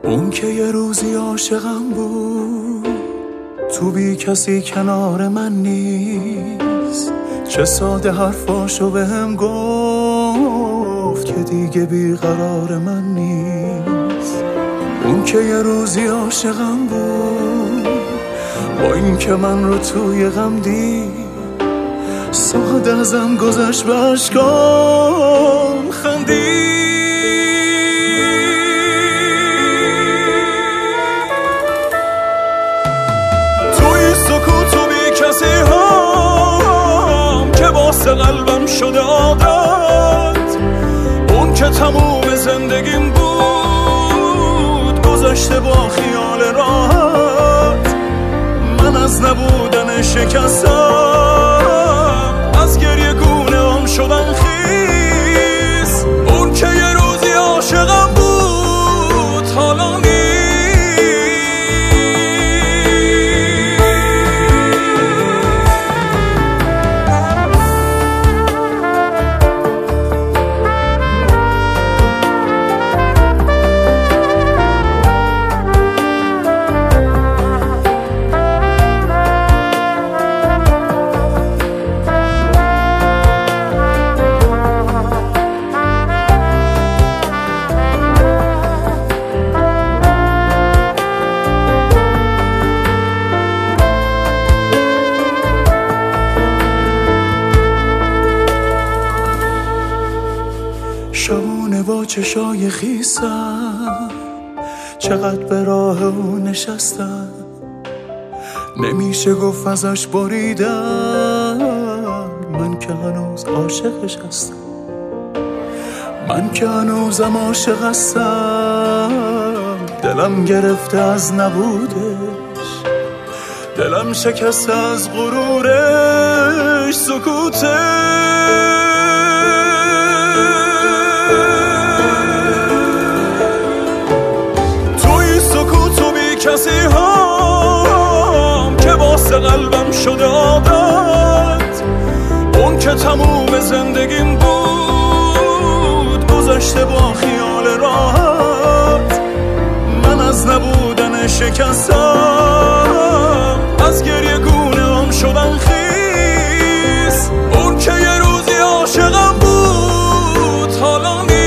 اون که یه روزی عاشقم بود تو بی کسی کنار من نیست. چه ساده حرفاشو بهم گفت که دیگه بیقرار من نیست. اون که یه روزی عاشقم بود با این که من رو توی غم دید، ساده ازم گذشت به اشکام خندید. قلبم شده عادت، اون که تموم زندگیم بود گذشته با خیال راحت. من از نبودن شکستم، از گریه گونه هم شدن خیس. اون که یه روزی عاشقم بود حالا نیست. شبونه با چشای خیسم چقدر به راه اون نشستم، نمیشه گفت ازش بریدم. من که هنوز عاشقش هستم، من که هنوزم عاشق هستم. دلم گرفته از نبودش، دلم شکسته از غرورش. کسی هم که واسه قلبم شده عادت، اون که تموم زندگیم بود گذشته با خیال راحت. من از نبودن شکستم، از گریه گونه هم شدن خیس. اون که یه روزی عاشقم بود حالا نیست.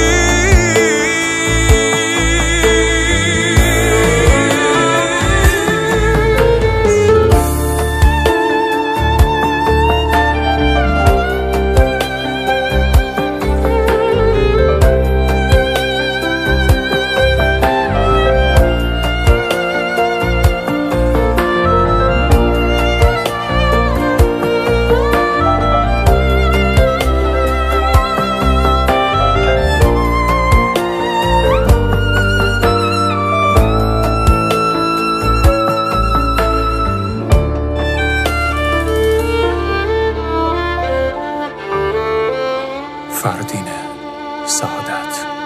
فردین سعادت.